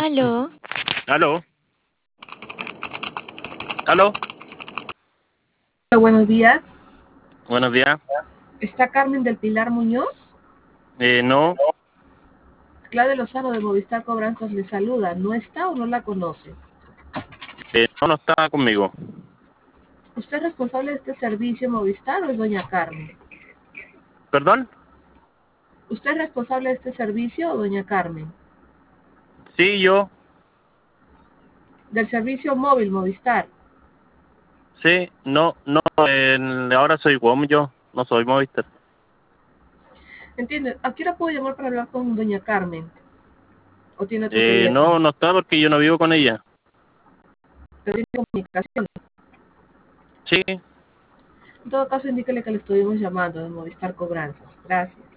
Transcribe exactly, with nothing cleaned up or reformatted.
Aló. Aló. Aló. Buenos días. Buenos días. ¿Está Carmen del Pilar Muñoz? Eh, no, Claudia Lozano de Movistar Cobranzas le saluda. ¿No está o no la conoce? eh, no, no está conmigo. ¿Usted es responsable de este servicio Movistar o es doña Carmen? ¿Perdón? ¿Usted es responsable de este servicio o doña Carmen? Sí, yo. Del servicio móvil Movistar. Sí, no, no. eh, ahora soy W O M yo, no soy Movistar. Entiendo. ¿A qué hora puedo llamar para hablar con doña Carmen? ¿O tiene otro Eh, teléfono? no, no está porque yo no vivo con ella. Pero tiene comunicación. Sí. En todo caso, indíquele que le estuvimos llamando de Movistar Cobranzas. Gracias.